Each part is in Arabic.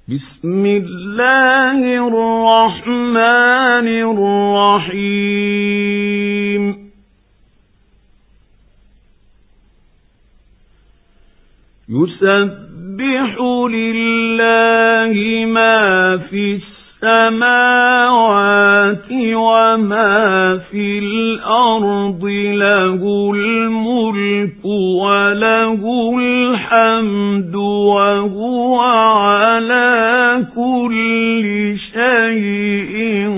بسم الله الرحمن الرحيم يسبح لله ما في السماوات وما في الأرض له الملك وله الحمد وهو على كل شيء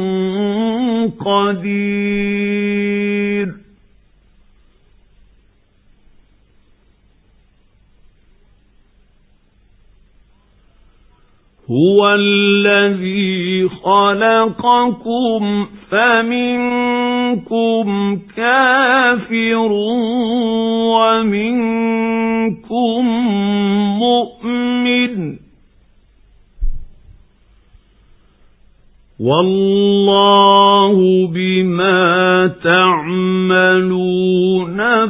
قدير هو الذي خلقكم فمنكم كافر ومنكم مؤمن والله بما تعملون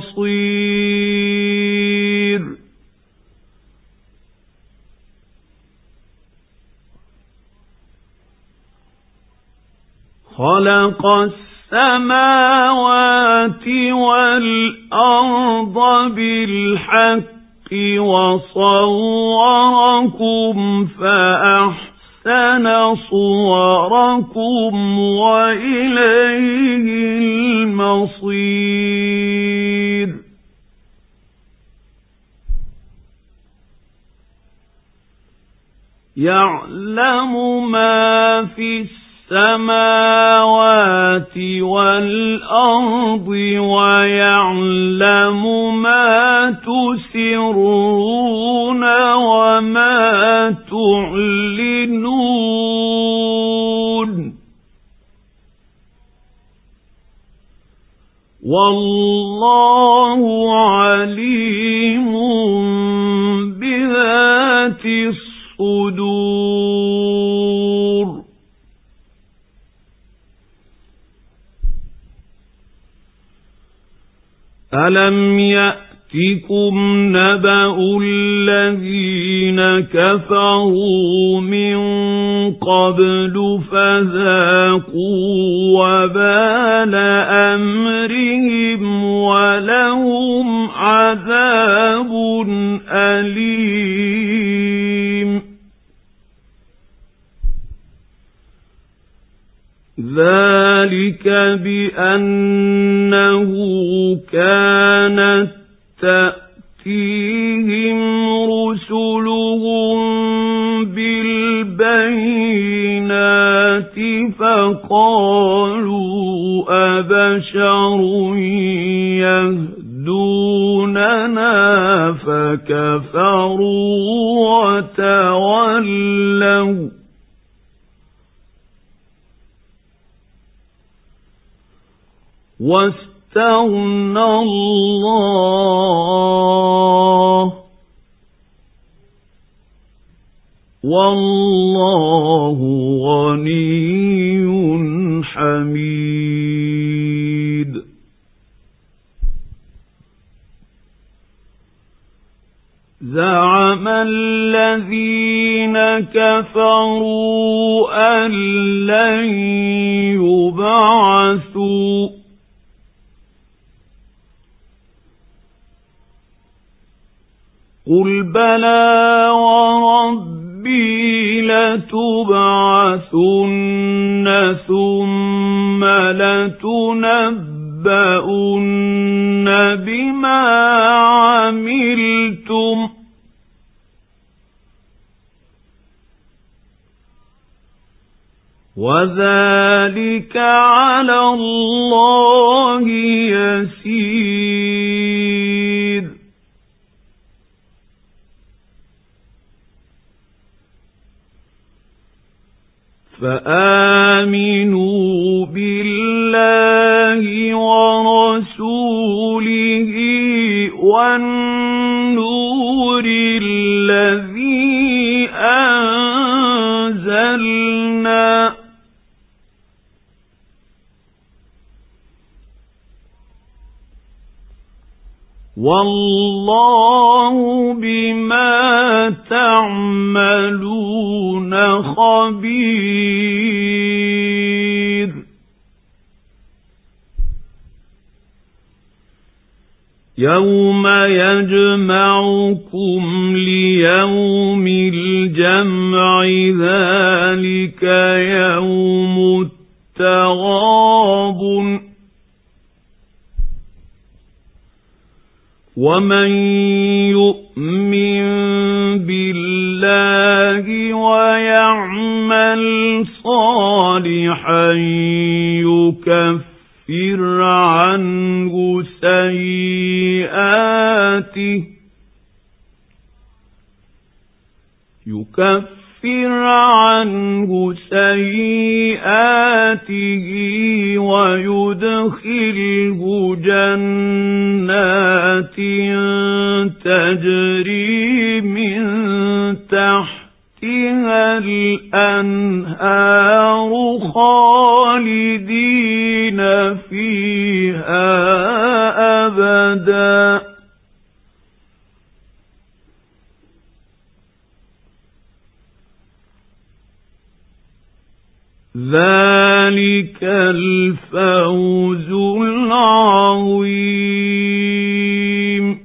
بصير خلق السماوات والأرض بالحق وصوركم فأحسن صوركم وإليه المصير يعلم ما في السماوات والأرض ويعلم ما تسرون وما تعلنون والله عليم بذات الصدور ألم يأتكم نبأ الذين كفروا من قبل فذاقوا وبال أمرهم ولهم عذاب أليم ذلك بأنه كانت تأتيهم رسلهم بالبينات فقالوا أبشر يهدوننا فكفروا وتولوا واستغنى الله والله غني حميد زعم الذين كفروا أن لن يبعثوا قل بلى وربي لتبعثن ثم لتنبؤن بما عملتم وذلك على الله يسير فآمنوا بالله ورسوله والنور الذي أنزلنا والله بما تعملون خبير يوم يجمعكم ليوم الجمع ذلك يوم التغابن ومن يؤمن بالله ويعمل صالحا يكفر عنه سيئاته ويدخله جنات تجري من تحتها الأنهار خالدين فيها أبدا ذلك الفوز العظيم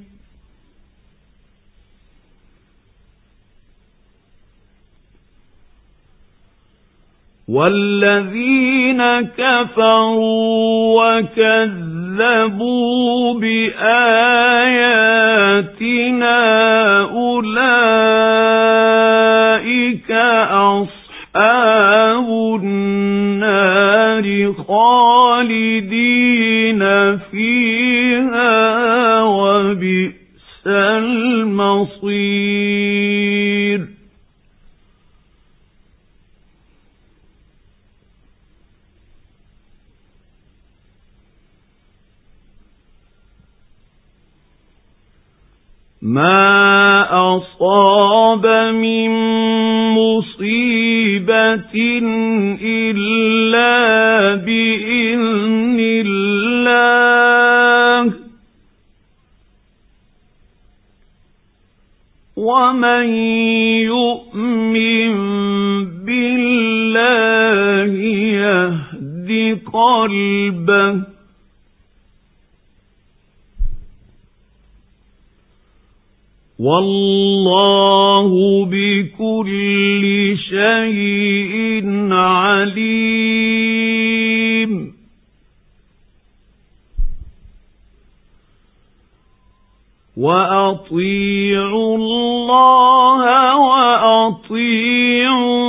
والذين كفروا وكذبوا بآياتنا أولئك أصحاب النار خالدين فيها وبئس المصير ما أصاب من مصيبة إلا بإذن الله ومن يؤمن بالله يهد قلبه والله بكل شيء عليم وأطيعوا الله وأطيعوا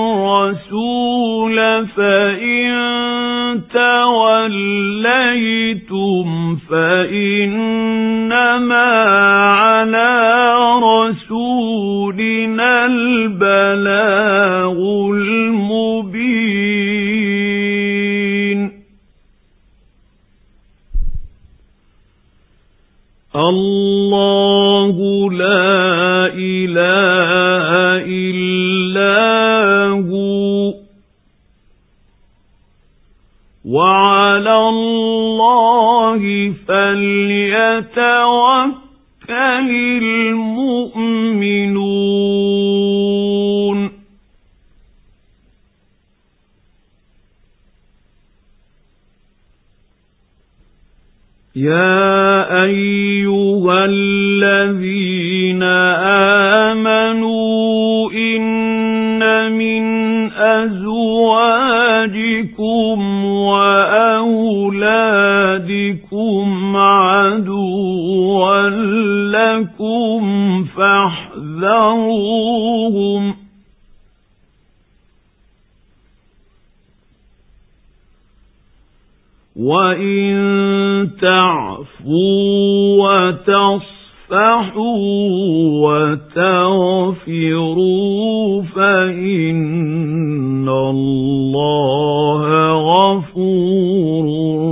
الرسول فإن توليتم فإنما على رسولنا البلاغ المبين الله لا إله إلا هو وعلى الله فليتوكل المؤمنون يا أيها الذين آمنوا إن من أزواجكم وأولادكم عدوا لكم فاحذروهم وإن تعفوا وتصفحوا وتغفروا فإن الله غفور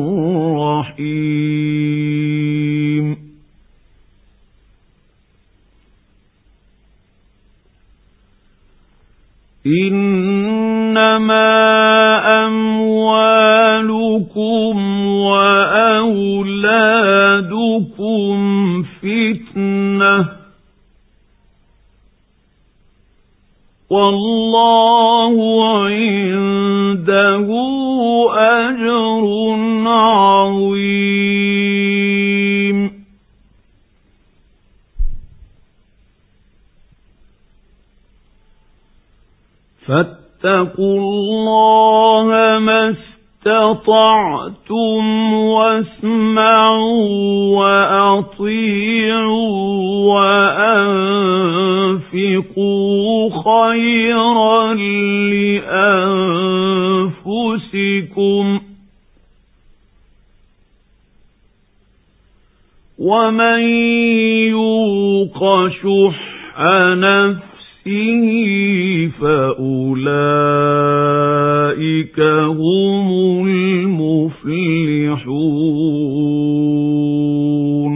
رحيم إنما أموالكم وأولادكم والله عنده أجر عظيم. فاتقوا الله ما استطعتم واسمعوا وأطيعوا وأنفقوا خيرا لأنفسكم ومن يوق شح نفسه فأولئك هم المفلحون.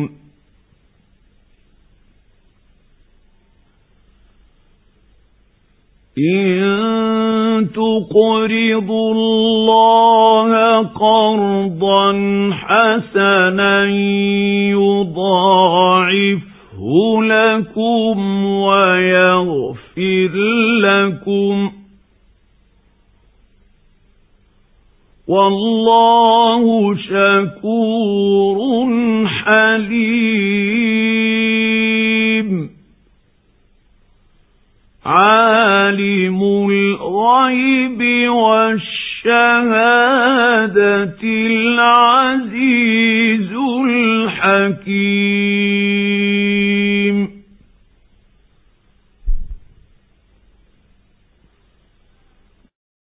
إن تقرضوا الله قرضا حسنا يضاعفه لكم ويغفر لكم والله شكور حليم. عالم الغيب والشهادة العزيز الحكيم.